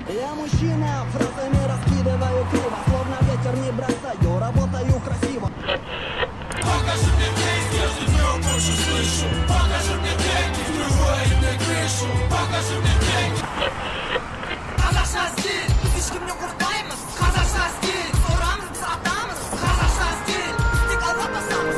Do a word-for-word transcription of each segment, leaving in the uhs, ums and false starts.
Я мужчина, фразами раскидываю криво, словно ветер не бросаю, работаю красиво. Покажи мне весь, я живу, больше слышу. Покажи мне деньги, врывает на крышу. Покажи мне деньги. Қазақша стиль, біз ешкімнен қорықпаймыз. Қазақша стиль, сорамыз, біз атамыз. Қазақша стиль, тек алға басамыз.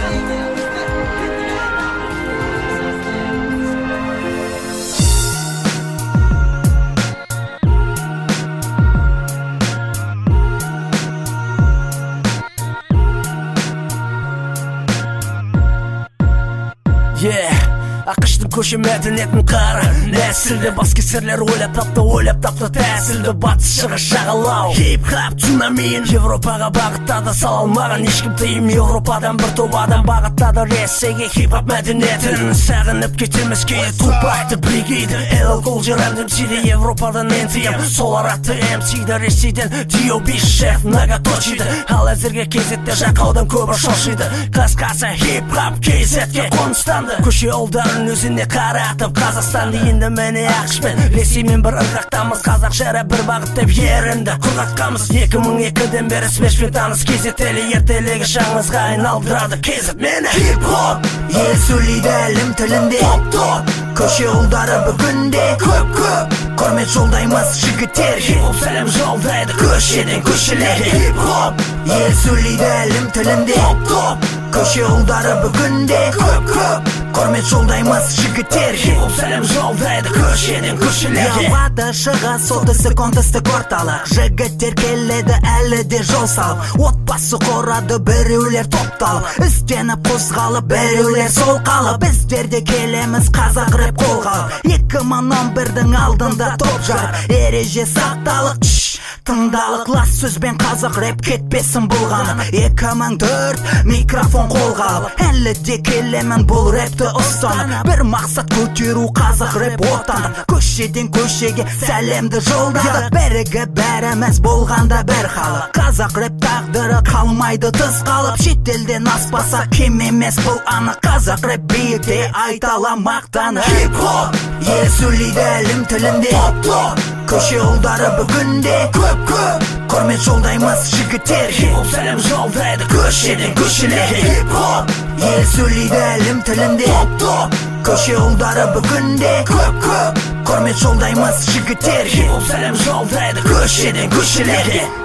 Yeah, ақштың көше мәдениетін қара нәсілді бас кесерлер ойлап тапты, ойлап тапты тәсілді. Батыс шығыс жағалау хип-хап цунамиін Европаға бағыттады, сала алмаған ешкім тыйым. Европадан бір топ адам бағыттады Ресейге хип-хап мәдениетін. Сағынып кетеміз кейде тупақты бригейді эл эл Колджер әмдімсиді Европадан энтием. Солар атты эмсиді Ресейден Диоби шеф нагаточиді. Ал әзірге кезетте жақаудан көбір шошиды. Қасқасы хип-хап кейзетке қоныстанды. Көше ұлдарын өзіне қаратып Қазақстанды енді міне ақшпен Ресеймен бір ырғақтамыз, қазақ жәрі бір бағыт деп ерінді құрғатқамыз. Екі мың екіден бері смешпен таныс кезетелі ертелегі шаңызға айналдырады кезет мені. Хип-хоп ел сөйлейді әлем тілінде, топ-топ көше ұлдары бүгінде көп-көп құрмет жолдаймыз жігіттер. Хип-хоп сәлем жолдайды көшеден көшелерге. Хип-хоп ел сөйлейді әлем тілінде, топ-топ көше ұлдары бүгінде көп-көп құрмет жолдаймыз жігіттер. Хип-хоп сәлем жолдайды көшеден көшелерге. Ялады шығыс солтүстік оңтүстік орталық, жігіттер келеді әлі де жол салып. Отбасы құрады біреулер топталып, істеніп қозғалып біреулер сол қалып. Біздер де келеміз қазақ рэп қолға алып. Екі мың он бірдің алдында топ жарып, ереже сақталық тыңдалық лас сөзбен қазақ рэп кетпесін бұлғанып. Екі мың төрт микрофон қолға алып, әлі де келемін бұл рэпті ұстанып. Бір мақсат көтеру қазақ рэп отандық, көшеден көшеге сәлемді жолдадық. Бірігі бәріміз болғанда бір халық, қазақ рэп тағдыры қалмайды тыс қалып. Шетелден аспаса кем емес бұл анық, қазақ рэп биікте айтала мақтаны. Хип-хоп ел сөйлейді әлем тілінде, топ-топ көше ұлдары бүгінде көп-көп құрмет жолдаймыз жігіттер. Хип-хоп сәлем жолдайды көшеден көшелерге. Хип-хоп ел сөйлейді әлем тілінде, топ-топ көше ұлдары бүгінде көп-көп құрмет жолдаймыз жігіттер. Хип-хоп сәлем жолдайды көшеден көшелерге.